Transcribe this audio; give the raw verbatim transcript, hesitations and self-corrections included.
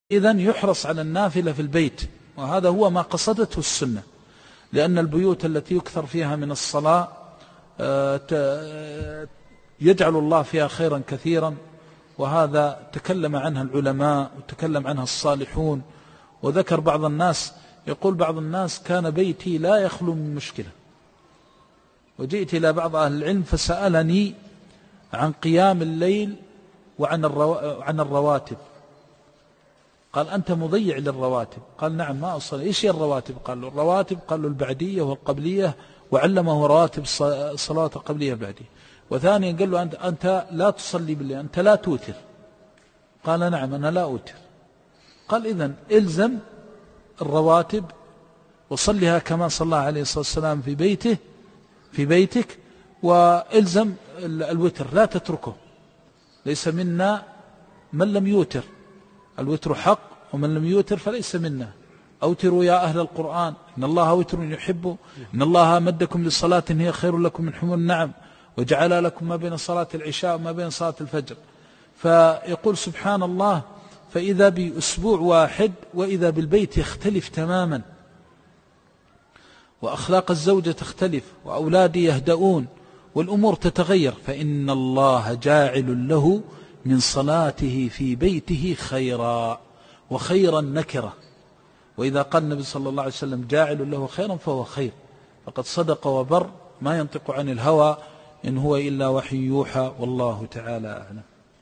إذن يحرص على النافلة في البيت، وهذا هو ما قصدته السنة، لأن البيوت التي يكثر فيها من الصلاة يجعل الله فيها خيرا كثيرا، وهذا تكلم عنها العلماء وتكلم عنها الصالحون. وذكر بعض الناس، يقول بعض الناس: كان بيتي لا يخلو من مشكلة، وجئت إلى بعض أهل العلم فسألني عن قيام الليل وعن الرو... عن الرواتب. قال: أنت مضيع للرواتب. قال: نعم، ما أصلي. إيش هي الرواتب؟ قال له: الرواتب قال له البعدية والقبلية، وعلمه رواتب الصلاة القبلية البعدية. وثانيا قال له: أنت, أنت لا تصلي بالليل، أنت لا توتر. قال: نعم، أنا لا أوتر. قال: إذن إلزم الرواتب وصلها كما صلى عليه الصلاة والسلام في بيته في بيتك، وإلزم الوتر لا تتركه. ليس منا من لم يوتر، الوتر حق، ومن لم يوتر فليس منا. أوتروا يا أهل القرآن، إن الله وتر يحب، إن الله مدكم للصلاة هي خير لكم من حمر النعم، وجعل لكم ما بين صلاة العشاء وما بين صلاة الفجر. فيقول سبحان الله: فإذا بأسبوع واحد وإذا بالبيت يختلف تماما، وأخلاق الزوجة تختلف، وأولادي يهدؤون، والأمور تتغير، فإن الله جاعل له من صلاته في بيته خيرا، وخيرا نكرة. وإذا قال النبي صلى الله عليه وسلم: جاعل له خيرا، فهو خير، فقد صدق وبر، ما ينطق عن الهوى، إن هو إلا وحي يوحى، والله تعالى أعلم.